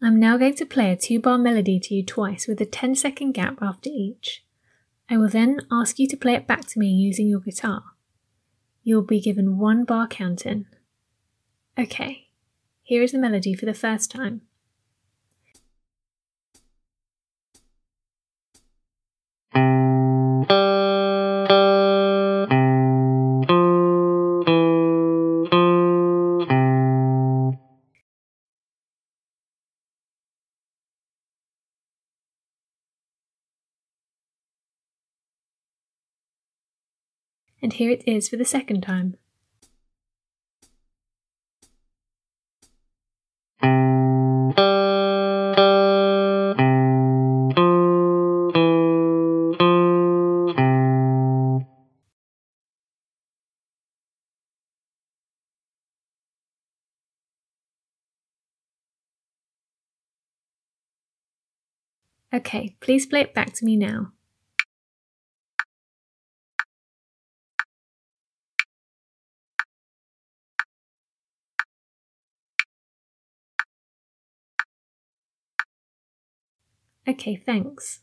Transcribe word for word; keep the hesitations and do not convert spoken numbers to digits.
I'm now going to play a two-bar melody to you twice with a ten second gap after each. I will then ask you to play it back to me using your guitar. You'll be given one bar count-in. Okay, here is the melody for the first time. And here it is for the second time. Okay, please play it back to me now. Okay, thanks.